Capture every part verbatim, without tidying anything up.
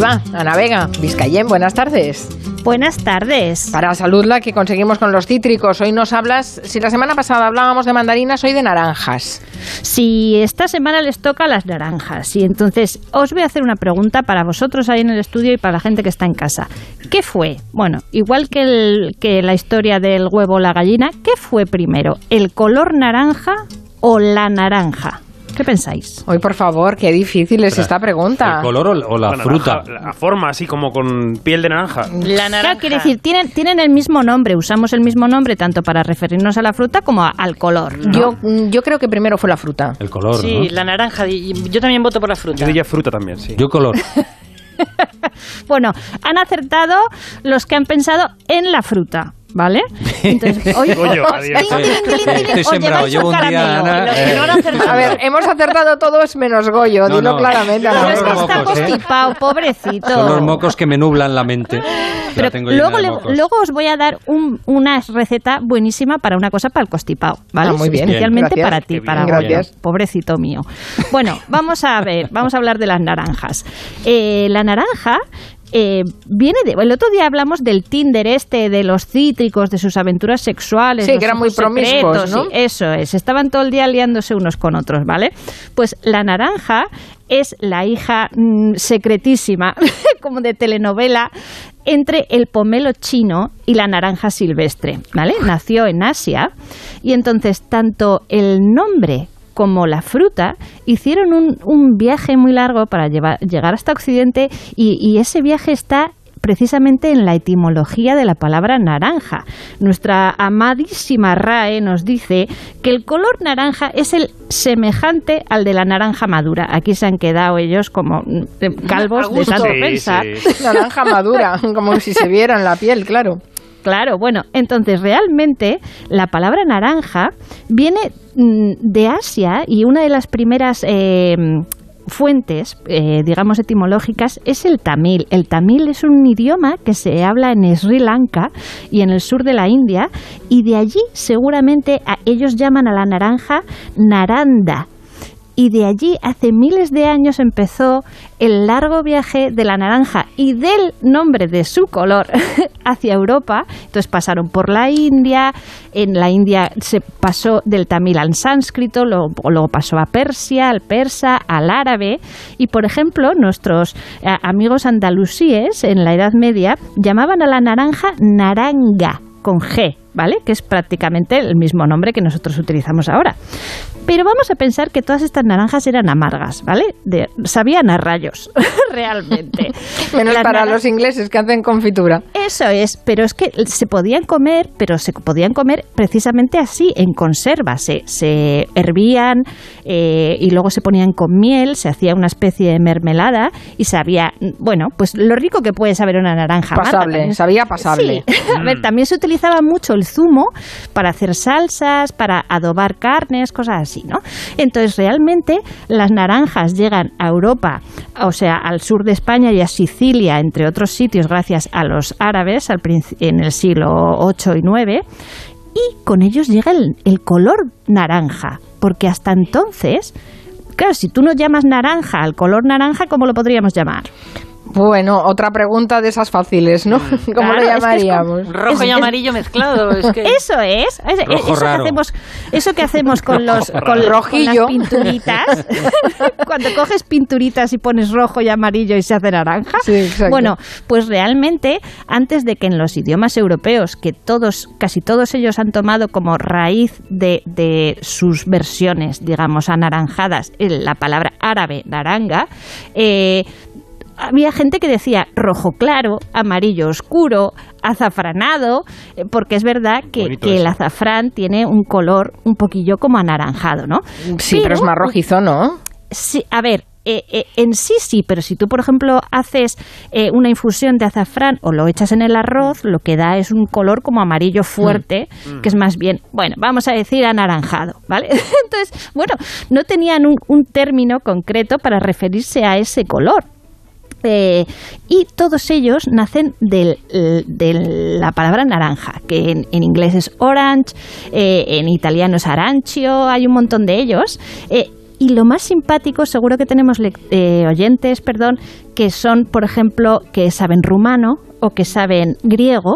Viva, Ana Vega, Vizcayén, buenas tardes. Buenas tardes. Para salud la que conseguimos con los cítricos. Hoy nos hablas, si la semana pasada hablábamos de mandarinas, hoy de naranjas. Sí, esta semana les toca las naranjas. Y entonces os voy a hacer una pregunta para vosotros ahí en el estudio y para la gente que está en casa. ¿Qué fue? Bueno, igual que, el, que la historia del huevo o la gallina, ¿qué fue primero? ¿El color naranja o la naranja? ¿Qué pensáis? Hoy, por favor, qué difícil es esta pregunta. ¿El color o la, o la Bueno, fruta? La, la forma, así como con piel de naranja. La naranja. Claro, quiere decir, tienen, tienen el mismo nombre, usamos el mismo nombre tanto para referirnos a la fruta como a, al color, ¿no? Yo, yo creo que primero fue la fruta. El color, Sí, ¿no? la naranja. Y yo también voto por la fruta. Yo diría fruta también, sí. Yo color. Bueno, han acertado los que han pensado en la fruta, ¿vale? Entonces, oye, Goyo, adiós. tin, tin, tin, tin, Estoy os sembrado, lleváis llevo un un día, caramelo. Ana, Los que no han acertado. A ver, hemos acertado todos menos Goyo, No, dilo no. claramente. Son Pero Ana es los que Vega. está mocos, ¿eh? constipado, pobrecito. Son los mocos que me nublan la mente. Pero La tengo llena luego, de le- mocos. luego os voy a dar un- una receta buenísima para una cosa para el constipado, ¿vale? Ah, muy bien. Especialmente Gracias. para ti, Qué para bien. Goyo, Gracias. pobrecito mío. Bueno, vamos a ver, vamos a hablar de las naranjas. Eh, la naranja eh, viene de... El otro día hablamos del Tinder este, de los cítricos, de sus aventuras sexuales. Sí, los que eran muy ojos promiscuos, secretos, ¿no? sí, eso es, estaban todo el día liándose unos con otros, ¿vale? Pues la naranja es la hija mmm, secretísima, como de telenovela, entre el pomelo chino y la naranja silvestre, ¿vale? Nació en Asia y entonces tanto el nombre como la fruta hicieron un, un viaje muy largo para llevar, llegar hasta Occidente y, y ese viaje está precisamente en la etimología de la palabra naranja. Nuestra amadísima R A E nos dice que el color naranja es el semejante al de la naranja madura. Aquí se han quedado ellos como eh, calvos de tanto Sí, pensar. sí. Naranja madura, como si se viera en la piel, claro. Claro, bueno, entonces realmente la palabra naranja viene mm, de Asia y una de las primeras eh, fuentes, eh, digamos, etimológicas es el tamil. El tamil es un idioma que se habla en Sri Lanka y en el sur de la India y de allí seguramente a, ellos llaman a la naranja naranda. Y de allí, hace miles de años, empezó el largo viaje de la naranja y del nombre de su color hacia Europa. Entonces pasaron por la India, en la India se pasó del tamil al sánscrito, luego, luego pasó a Persia, al persa, al árabe. Y, por ejemplo, nuestros eh, amigos andalusíes en la Edad Media llamaban a la naranja naranga, con G, ¿vale? Que es prácticamente el mismo nombre que nosotros utilizamos ahora. Pero vamos a pensar que todas estas naranjas eran amargas, ¿vale? De, sabían a rayos, realmente. Menos Las para naran- los ingleses que hacen confitura. Eso es, pero es que se podían comer, pero se podían comer precisamente así, en conserva. Se, se hervían eh, y luego se ponían con miel, se hacía una especie de mermelada y sabía, bueno, pues lo rico que puede saber una naranja amarga Pasable, también. sabía pasable. Sí. A ver, también se utilizaba mucho el zumo para hacer salsas, para adobar carnes, cosas así, ¿no? Entonces, realmente, las naranjas llegan a Europa, o sea, al sur de España y a Sicilia, entre otros sitios, gracias a los árabes al princi- en el siglo ocho y nueve, y con ellos llega el, el color naranja, porque hasta entonces, claro, si tú no llamas naranja al color naranja, ¿cómo lo podríamos llamar? Bueno, otra pregunta de esas fáciles, ¿no? ¿Cómo Claro, lo es que es llamaríamos? como- Rojo Es- y es- amarillo mezclado. Es que... Eso es, es- Rojo eso que raro. hacemos, eso que hacemos con los con, con Rojillo. las pinturitas, cuando coges pinturitas y pones rojo y amarillo y se hace naranja. Sí, exacto. Bueno, pues realmente antes de que en los idiomas europeos, que todos, casi todos ellos han tomado como raíz de, de sus versiones, digamos, anaranjadas, el- la palabra árabe naranja, eh, había gente que decía rojo claro, amarillo oscuro, azafranado, eh, porque es verdad que, Bonito que el eso. azafrán tiene un color un poquillo como anaranjado, ¿no? Sí, pero es más rojizo, ¿no? Sí, a ver, eh, eh, en sí sí, pero si tú, por ejemplo, haces eh, una infusión de azafrán o lo echas en el arroz, lo que da es un color como amarillo fuerte, que es más bien, bueno, vamos a decir anaranjado, ¿vale? Entonces, bueno, no tenían un, un término concreto para referirse a ese color. Eh, y todos ellos nacen del- de la palabra naranja, que en, en inglés es orange, eh, en italiano es arancio, hay un montón de ellos. Eh, Y lo más simpático, seguro que tenemos le- eh, oyentes, perdón, que son, por ejemplo, que saben rumano o que saben griego.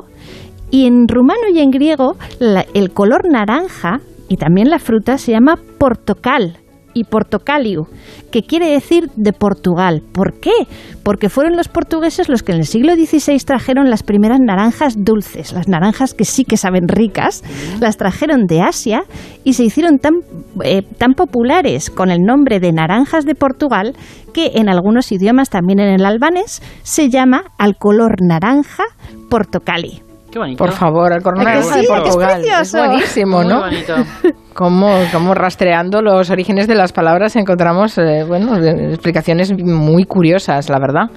Y en rumano y en griego, la- el color naranja y también la fruta se llama portocal y portocaliu, que quiere decir de Portugal. ¿Por qué? Porque fueron los portugueses los que en el siglo dieciséis trajeron las primeras naranjas dulces, las naranjas que sí que saben ricas, las trajeron de Asia y se hicieron tan, eh, tan populares con el nombre de naranjas de Portugal que en algunos idiomas, también en el albanés, se llama al color naranja portocali. Qué bonito. Por favor, el color ¿A que naranja sí? de ¿A que es Portugal. Es precioso? buenísimo, Muy ¿no? bonito. Como, como rastreando los orígenes de las palabras encontramos eh, bueno, de- explicaciones muy curiosas, la verdad.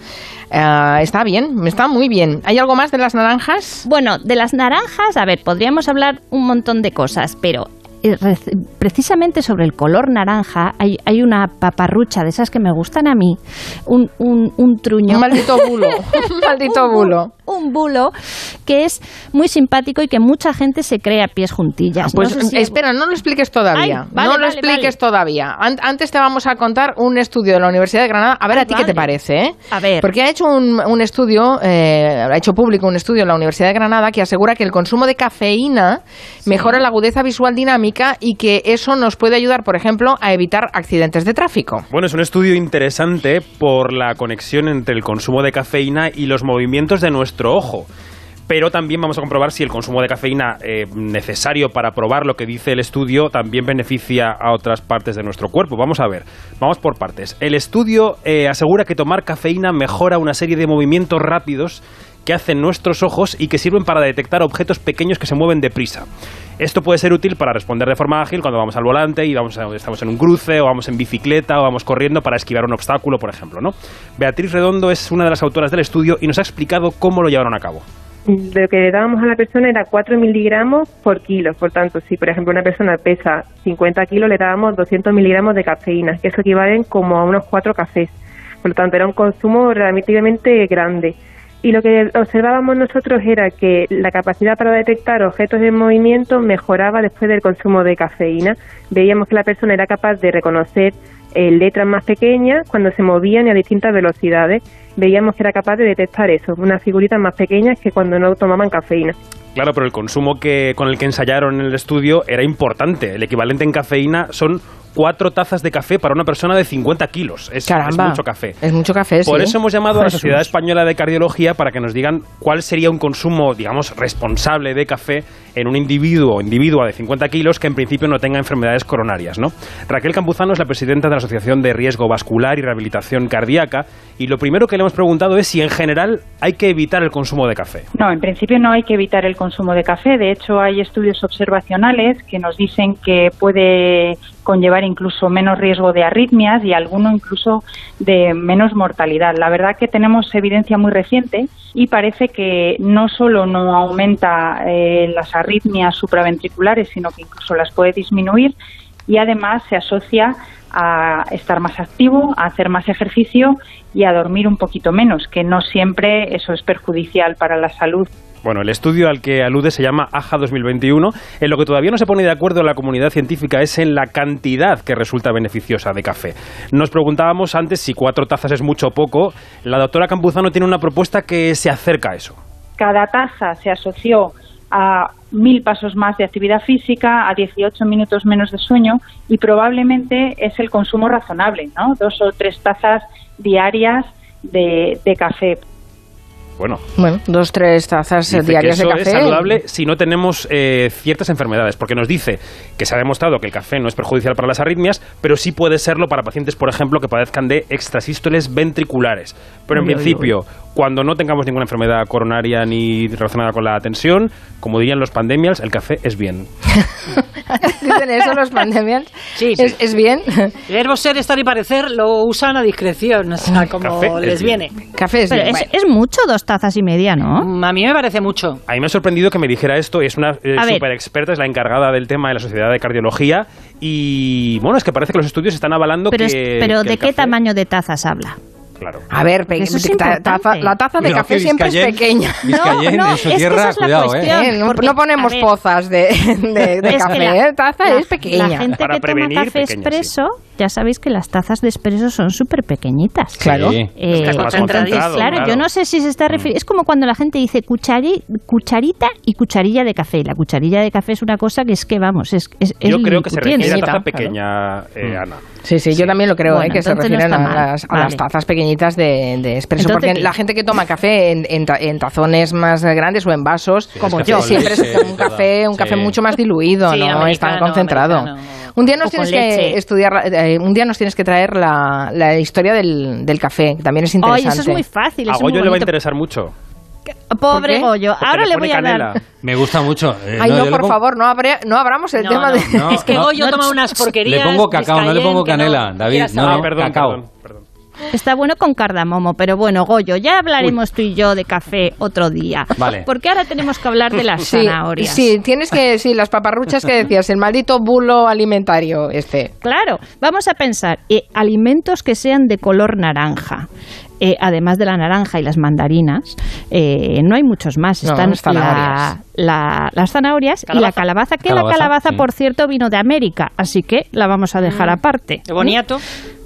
Eh, está bien, está muy bien. ¿Hay algo más de las naranjas? Bueno, de las naranjas, a ver, podríamos hablar un montón de cosas, pero eh, re- precisamente sobre el color naranja hay, hay una paparrucha de esas que me gustan a mí, un, un, un truño. Un maldito bulo, un maldito Un bulo. Un bulo que es muy simpático y que mucha gente se cree a pies juntillas. Pues No sé si- espera, no lo expliques todavía. Ay, vale, no lo vale, expliques vale. todavía. An- antes te vamos a contar un estudio de la Universidad de Granada. A ver Ay, a ti vale. qué te parece, ¿eh? A ver. Porque ha hecho un, un estudio, eh, ha hecho público un estudio en la Universidad de Granada que asegura que el consumo de cafeína mejora la agudeza visual dinámica y que eso nos puede ayudar, por ejemplo, a evitar accidentes de tráfico. Bueno, es un estudio interesante por la conexión entre el consumo de cafeína y los movimientos de nuestro ojo. Pero también vamos a comprobar si el consumo de cafeína eh, necesario para probar lo que dice el estudio también beneficia a otras partes de nuestro cuerpo. Vamos a ver, vamos por partes. El estudio eh, asegura que tomar cafeína mejora una serie de movimientos rápidos que hacen nuestros ojos y que sirven para detectar objetos pequeños que se mueven deprisa. Esto puede ser útil para responder de forma ágil cuando vamos al volante y vamos a, estamos en un cruce o vamos en bicicleta o vamos corriendo para esquivar un obstáculo, por ejemplo, ¿no? Beatriz Redondo es una de las autoras del estudio y nos ha explicado cómo lo llevaron a cabo. Lo que le dábamos a la persona era cuatro miligramos por kilo. Por tanto, si por ejemplo una persona pesa cincuenta kilos, le dábamos doscientos miligramos de cafeína, que eso equivalen como a unos cuatro cafés. Por lo tanto, era un consumo relativamente grande. Y lo que observábamos nosotros era que la capacidad para detectar objetos en movimiento mejoraba después del consumo de cafeína. Veíamos que la persona era capaz de reconocer eh, letras más pequeñas cuando se movían y a distintas velocidades. Veíamos que era capaz de detectar eso, unas figuritas más pequeñas que cuando no tomaban cafeína. Claro, pero el consumo que con el que ensayaron en el estudio era importante. El equivalente en cafeína son cuatro tazas de café para una persona de cincuenta kilos. Es, Caramba, es mucho café. Es mucho café, Por sí. eso hemos llamado a la Jesús. Sociedad Española de Cardiología para que nos digan cuál sería un consumo, digamos, responsable de café en un individuo o individua de cincuenta kilos que en principio no tenga enfermedades coronarias, ¿no? Raquel Campuzano es la presidenta de la Asociación de Riesgo Vascular y Rehabilitación Cardíaca y lo primero que le hemos preguntado es si en general hay que evitar el consumo de café. No, en principio no hay que evitar el consumo de café. De hecho, hay estudios observacionales que nos dicen que puede conllevar incluso menos riesgo de arritmias y alguno incluso de menos mortalidad. La verdad que tenemos evidencia muy reciente y parece que no solo no aumenta eh, las arritmias supraventriculares, sino que incluso las puede disminuir y además se asocia a estar más activo, a hacer más ejercicio y a dormir un poquito menos, que no siempre eso es perjudicial para la salud. Bueno, el estudio al que alude se llama A J A dos mil veintiuno. En lo que todavía no se pone de acuerdo la comunidad científica es en la cantidad que resulta beneficiosa de café. Nos preguntábamos antes si cuatro tazas es mucho o poco. La doctora Campuzano tiene una propuesta que se acerca a eso. Cada taza se asoció a mil pasos más de actividad física, a dieciocho minutos menos de sueño y probablemente es el consumo razonable, ¿no? Dos o tres tazas diarias de, de café. Bueno, Bueno, dos, tres tazas dice diarias que eso de café. es saludable si no tenemos eh, ciertas enfermedades, porque nos dice que se ha demostrado que el café no es perjudicial para las arritmias, pero sí puede serlo para pacientes, por ejemplo, que padezcan de extrasístoles ventriculares. Pero en Uy, uy, principio, cuando no tengamos ninguna enfermedad coronaria ni relacionada con la tensión, como dirían los pandemials, el café es bien. ¿Dicen eso los pandemias? Sí, ¿Es, es bien? Verbo ser, estar y parecer lo usan a discreción, o sea, como Café es les bien. viene. Café es Pero bien. es, Bueno. es mucho dos tazas y media, ¿no? Mm, A mí me parece mucho. A mí me ha sorprendido que me dijera esto, es una eh, A ver. súper experta, es la encargada del tema de la Sociedad de Cardiología y bueno, es que parece que los estudios están avalando Pero, que... es- pero que ¿de el qué café- tamaño de tazas habla? Claro. A ver, pe- Eso es ta- taza- importante. la taza de Cuidado café que siempre es Vizcayén- pequeña. Vizcayén, No, no, en su es que tierra, esa es la cuidado, cuestión. ¿eh? Eh, no, porque, no ponemos a ver, pozas de, de, de es que café, la- ¿eh? Taza la- es pequeña. La gente Para que toma prevenir, café pequeña, expreso, ya sabéis que las tazas de expreso son súper pequeñitas. Claro. Sí. Eh, Es más concentrado, claro, claro. yo no sé si se está refiriendo. Es como cuando la gente dice cuchari, cucharita y cucharilla de café. La cucharilla de café es una cosa que es que, vamos, es, es, es Yo creo que se liliputiense. refiere a taza Claro. pequeña, eh, Ana. Sí, sí, yo también lo creo, Bueno, ¿eh? que se entonces no refieren está a, mal. las, a Vale. las tazas pequeñitas de, de expreso. Entonces, Porque ¿qué? la gente que toma café en, en, ta- en tazones más grandes o en vasos, Como es yo. café siempre con es leche un y todo. café, un Sí. café mucho más diluido, Sí, no es tan americano, concentrado. americano. Un día nos O tienes con que leche. estudiar, eh, un día nos tienes que traer la, la historia del, del café, que también es Ay, interesante. eso es muy fácil. A es muy Goyo le va a bonito. interesar mucho. Pobre ¿Por qué? Goyo. Porque Ahora le le pone voy a canela. dar. Me gusta mucho. Eh, Ay, no, yo le por pongo- favor, no, abre- no abramos el No, tema no. de... No, Es que no. Goyo no, toma unas porquerías. Le pongo cacao, no le pongo Vizcayén, que canela, no David, quieras no, saber. ah, perdón, cacao. perdón, perdón. Está bueno con cardamomo, pero bueno, Goyo, ya hablaremos tú y yo de café otro día. Vale. Porque ahora tenemos que hablar de las Sí, zanahorias. sí, tienes que, sí, las paparruchas que decías, el maldito bulo alimentario este. Claro, vamos a pensar, eh, alimentos que sean de color naranja. Eh, además de la naranja y las mandarinas, eh, no hay muchos más. No, Están las zanahorias. la- la- las zanahorias y la Calabaza. calabaza, que Calabaza, la calabaza, sí. por cierto, vino de América, así que la vamos a dejar aparte. El boniato.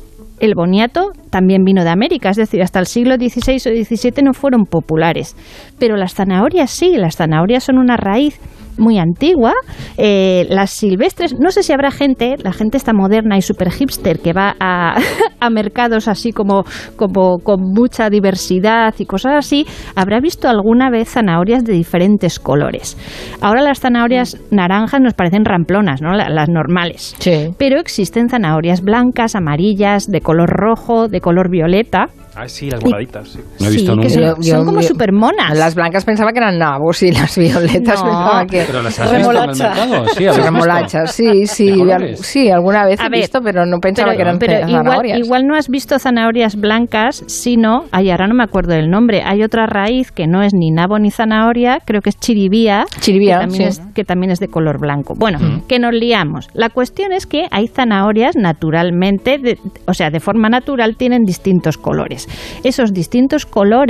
El boniato también vino de América, es decir, hasta el siglo dieciséis o diecisiete no fueron populares. Pero las zanahorias sí, las zanahorias son una raíz muy antigua. Eh, las silvestres, no sé si habrá gente, la gente está moderna y super hipster que va a, a mercados así como, como con mucha diversidad y cosas así, habrá visto alguna vez zanahorias de diferentes colores. Ahora las zanahorias naranjas nos parecen ramplonas, ¿no? La- las normales. Sí. Pero existen zanahorias blancas, amarillas, de color rojo, de color violeta. Ah, sí, las moraditas. Sí. No he visto Sí, nunca. que son, Yo- yo- son como yo- súper monas. Las blancas pensaba que eran nabos y las violetas No. pensaba que... Pero las has visto en el Remolacha. mercado. Sí, ¿habéis visto? Remolachas, sí, sí, ¿De al- colores? sí, alguna vez A he ver, visto, pero no pensaba pero, que eran pero ce- igual, zanahorias. igual no has visto zanahorias blancas, sino, ay, ahora no me acuerdo del nombre, hay otra raíz que no es ni nabo ni zanahoria, creo que es chiribía, Chiribía, que también, sí. es, que también es de color blanco. Bueno, que nos liamos. La cuestión es que hay zanahorias naturalmente, de- o sea, de forma natural tienen distintos colores. Esos distintos colores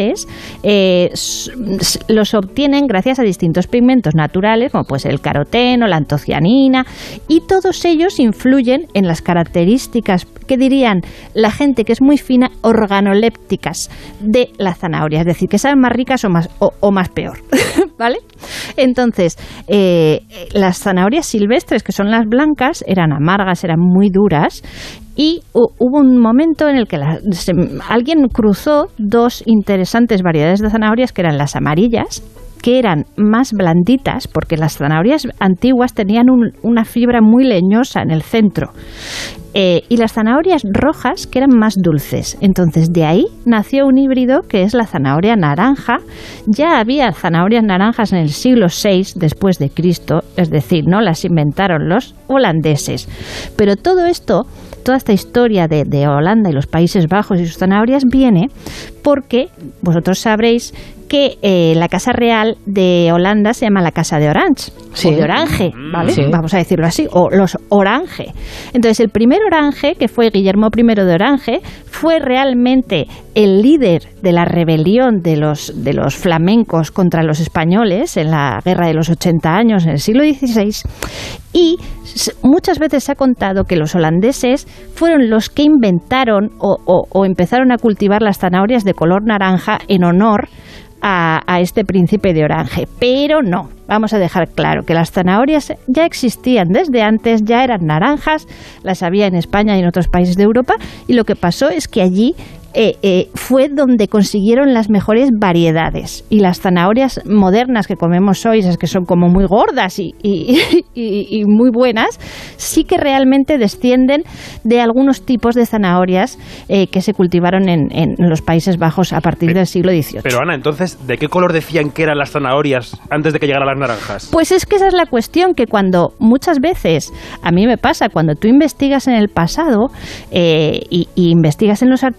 eh, s- s- los obtienen gracias a distintos pigmentos naturales, como puede ser el caroteno, la antocianina, y todos ellos influyen en las características que dirían la gente que es muy fina, organolépticas de la zanahoria, es decir, que saben más ricas o más, o, o más peor, ¿vale? Entonces, eh, las zanahorias silvestres, que son las blancas, eran amargas, eran muy duras, y hu- hubo un momento en el que la- se- alguien cruzó dos interesantes variedades de zanahorias, que eran las amarillas, que eran más blanditas, porque las zanahorias antiguas tenían un- una fibra muy leñosa en el centro, eh, y las zanahorias rojas, que eran más dulces. Entonces, de ahí nació un híbrido que es la zanahoria naranja. Ya había zanahorias naranjas en el siglo seis después de Cristo, es decir, no las inventaron los holandeses. Pero todo esto, toda esta historia de, de Holanda y los Países Bajos y sus zanahorias viene porque vosotros sabréis que eh, la casa real de Holanda se llama la Casa de Orange, Sí. o de Orange, ¿vale? Sí. Vamos a decirlo así, o los Orange. Entonces, el primer Orange, que fue Guillermo primero de Orange, fue realmente el líder de la rebelión de los, de los flamencos contra los españoles en la Guerra de los ochenta años, en el siglo dieciséis, y s- muchas veces se ha contado que los holandeses fueron los que inventaron o, o- o empezaron a cultivar las zanahorias de color naranja en honor a, a este príncipe de Orange. Pero no, vamos a dejar claro que las zanahorias ya existían desde antes, ya eran naranjas, las había en España y en otros países de Europa, y lo que pasó es que allí eh, eh, fue donde consiguieron las mejores variedades. Y las zanahorias modernas que comemos hoy, esas que son como muy gordas y, y, y- y muy buenas, sí que realmente descienden de algunos tipos de zanahorias eh, que se cultivaron en, en los Países Bajos a partir Pero- del siglo dieciocho. Pero Ana, entonces, ¿de qué color decían que eran las zanahorias antes de que llegaran las naranjas? Pues es que esa es la cuestión, que cuando muchas veces, a mí me pasa, cuando tú investigas en el pasado eh, y, y investigas en los archivos, a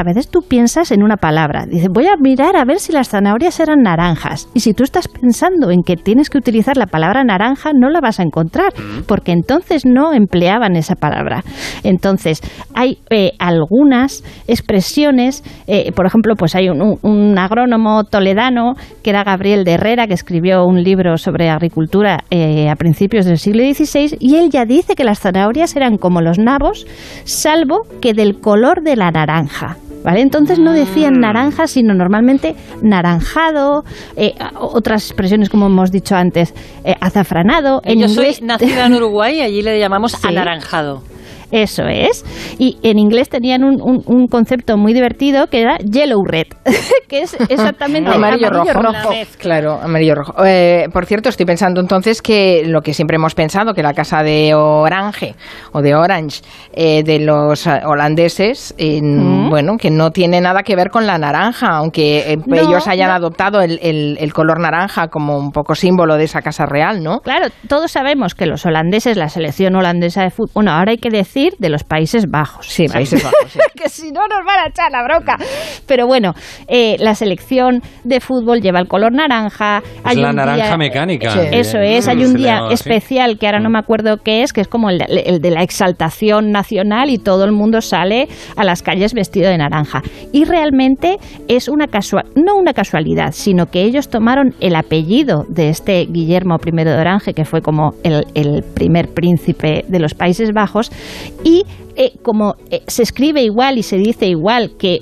veces tú piensas en una palabra. Dices, voy a mirar a ver si las zanahorias eran naranjas. Y si tú estás pensando en que tienes que utilizar la palabra naranja, no la vas a encontrar, porque entonces no empleaban esa palabra. Entonces, hay eh, algunas expresiones, eh, por ejemplo, pues hay un, un, un agrónomo toledano, que era Gabriel de Herrera, que escribió un libro sobre agricultura eh, a principios del siglo dieciséis, y él ya dice que las zanahorias eran como los nabos, salvo que del color de la naranja. ¿Vale? Entonces no decían naranja, sino normalmente naranjado, eh, otras expresiones como hemos dicho antes, eh, azafranado. En Yo inglés, soy nacida en Uruguay y allí le llamamos Sí. anaranjado. Eso es. Y en inglés tenían un, un, un concepto muy divertido que era yellow red, que es exactamente amarillo, rojo. rojo. Claro, amarillo rojo. Eh, por cierto, estoy pensando entonces que lo que siempre hemos pensado, que la casa de Orange o de Orange eh, de los eh, holandeses, eh, ¿Mm? bueno, que no tiene nada que ver con la naranja, aunque eh, No, ellos hayan no. adoptado el, el, el color naranja como un poco símbolo de esa casa real, ¿no? Claro, todos sabemos que los holandeses, la selección holandesa de fútbol, bueno, ahora hay que decir de los Países Bajos. Sí, ¿vale? Países Bajos. Sí. Que si no nos van a echar la bronca. Pero bueno, eh, la selección de fútbol lleva el color naranja. Es hay la un naranja día, mecánica. Sí. Eso es, hay Se un le día llama así. especial que ahora no me acuerdo qué es, que es como el, el de la exaltación nacional y todo el mundo sale a las calles vestido de naranja. Y realmente es una casual, no una casualidad, sino que ellos tomaron el apellido de este Guillermo primero de Orange, que fue como el, el primer príncipe de los Países Bajos, y eh, como eh, se escribe igual y se dice igual que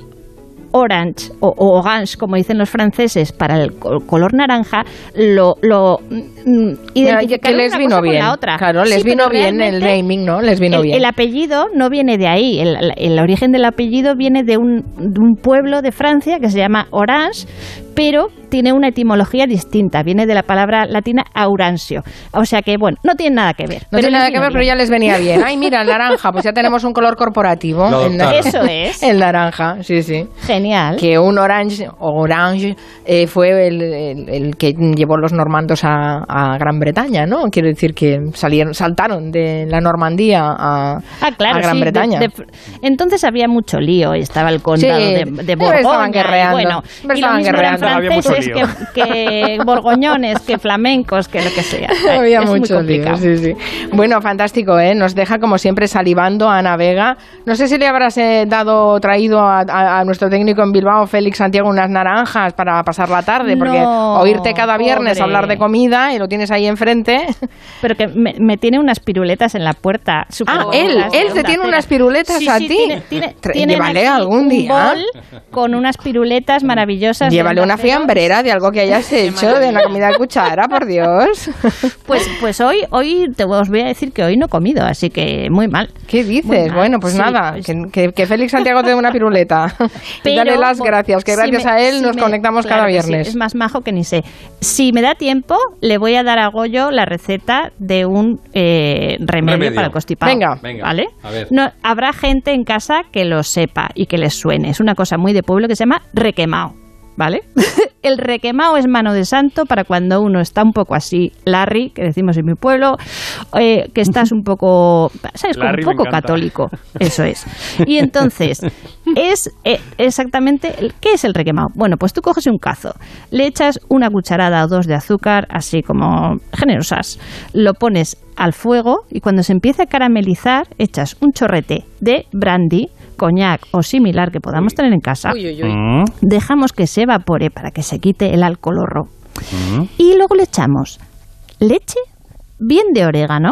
orange o, o orange, como dicen los franceses, para el co- color naranja, lo, lo mm, identificaron que les una vino cosa con bien. la otra. Claro, les Sí, vino pero bien el realmente naming, ¿no? Les vino el, bien. el apellido no viene de ahí. El, el- el origen del apellido viene de un, de un pueblo de Francia que se llama Orange, pero tiene una etimología distinta. Viene de la palabra latina auransio. O sea que, bueno, no tiene nada que ver. No pero tiene les nada que vino ver, pero bien. ya les venía bien. Ay, mira, el naranja, pues ya tenemos un color corporativo. Lo El adoptaron. Eso es. El naranja, sí, sí. Genial. Que un orange, orange eh, fue el, el- el que llevó los normandos a, a Gran Bretaña, ¿no? Quiero decir que salieron, saltaron de la Normandía a, Ah, claro, a Gran sí, de- Bretaña. de- entonces había mucho lío. Estaba el condado Sí, de, de pero Borgoña. estaban y guerreando, bueno, pero y lo estaban mismo eran guerreando. Había mucho franceses lío. que, que borgoñones, que flamencos, que lo que sea. Había es muy mucho lío, complicado. sí, sí. Bueno, fantástico, ¿eh? Nos deja como siempre salivando a Ana Vega. No sé si le habrás eh, dado, traído a, a- a nuestro técnico en Bilbao, Félix Santiago, unas naranjas para pasar la tarde, porque No, oírte cada viernes pobre. hablar de comida y lo tienes ahí enfrente. Pero que me, me tiene unas piruletas en la puerta. Ah, superbonitas él, de él te onda tiene cera. unas piruletas Sí, a sí, ti. Tiene, tiene, Tra- tienen llévale aquí algún un día. bol con unas piruletas maravillosas. de Llévale onda una cero. fiambrera de algo que hayas hecho, de una comida de cuchara, por Dios. Pues, pues hoy, hoy te os voy a decir que hoy no he comido, así que muy mal. ¿Qué Muy dices? mal. Bueno, pues Sí, nada, pues- que, que- que Félix Santiago te dé una piruleta. Pero, Dale las por- gracias, que si gracias me- a él si nos me- conectamos claro cada que sí, viernes. es más majo que ni sé. Si me da tiempo, le voy a dar a Goyo la receta de un eh, remedio, Remedio. para el constipado. Venga. Venga, ¿Vale? a ver. No, habrá gente en casa que lo sepa y que les suene. Es una cosa muy de pueblo que se llama requemao. ¿Vale? El requemao es mano de santo para cuando uno está un poco así, Larry, que decimos en mi pueblo, eh, que estás un poco, ¿sabes? Como Larry un me poco encanta. católico. Eso es. Y entonces, es eh, exactamente, el- ¿qué es el requemao? Bueno, pues tú coges un cazo, le echas una cucharada o dos de azúcar, así como generosas, lo pones al fuego y cuando se empieza a caramelizar, echas un chorrete de brandy, coñac o similar que podamos tener en casa. Uy, uy, uy. Mm, Dejamos que se evapore para que se quite el alcolorro. mm. Y luego le echamos leche, bien de orégano,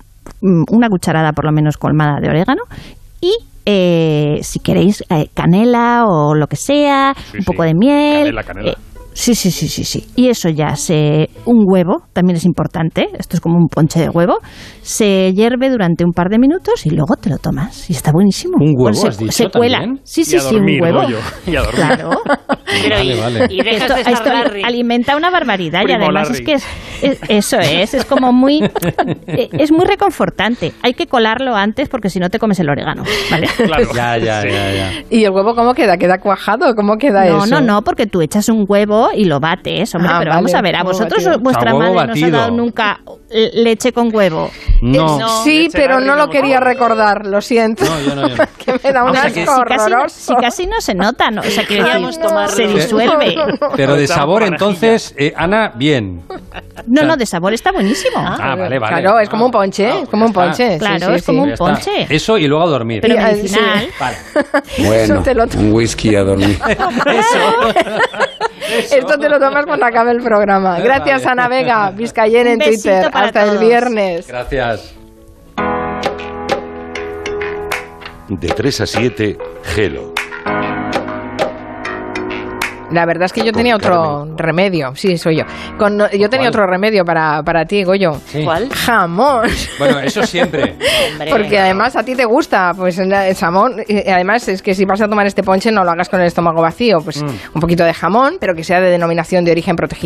mm, una cucharada por lo menos colmada de orégano, y eh, si queréis eh, canela o lo que sea, Sí, un sí. poco de miel. Canela, canela. eh, sí, sí, sí, sí, sí. Y eso ya se... Un huevo, también es importante, esto es como un ponche de huevo, se hierve durante un par de minutos y luego te lo tomas. Y está buenísimo. ¿Un huevo se, has dicho se cuela. también? Sí, Y sí, a sí, dormir, un huevo. Goyo, y a dormir. Claro. Pero Vale, y, vale. y dejas Esto, de estar esto Larry. alimenta una barbaridad y Primo además Larry. es que es, es- eso es, es como muy eh, es muy reconfortante. Hay que colarlo antes porque si no te comes el orégano, ¿vale? Claro. Ya, ya, Sí. ya, ya. ¿Y el huevo cómo queda? ¿Queda cuajado? ¿Cómo queda No, eso? no, no, porque tú echas un huevo y lo bates, hombre, Ah, pero vale, vamos a ver, a huevo vosotros batido. vuestra O sea, huevo madre no os ha batido. dado nunca leche con huevo. No. Eh, sí, Leche pero agria no lo no quería mola. recordar, lo siento. No, yo no, yo no. Que me da un O sea, asco que si casi, no, horroroso. si casi no se nota, ¿no? O sea, que Queríamos decir, tomarlo. se disuelve. Pero de Echamos sabor, por entonces, eh, Ana, bien. No, no, de sabor está buenísimo. Ah, vale, vale. Claro, es como un ponche, Ah, es como un ya está. ponche. sí, Claro, sí, es como sí. un Ya está. ponche. Eso y luego a dormir. Pero Y, eh, medicinal. sí. Vale. Eso Bueno, te lo- un whisky a dormir. Esto te lo tomas cuando acabe el programa. Gracias, Vale. Ana Vega, Vizcayen en Un besito Twitter. para Hasta el todos. viernes. Gracias. De tres a siete, Gelo. La verdad es que yo Con tenía otro Carmen. remedio. Sí, soy yo. Con- yo tenía ¿Cuál? otro remedio para, para ti, Goyo. Sí. ¿Cuál? Jamón. Bueno, eso siempre. Hombre. Porque además a ti te gusta, pues el jamón. Y además es que si vas a tomar este ponche no lo hagas con el estómago vacío, pues Mm. un poquito de jamón, pero que sea de denominación de origen protegida.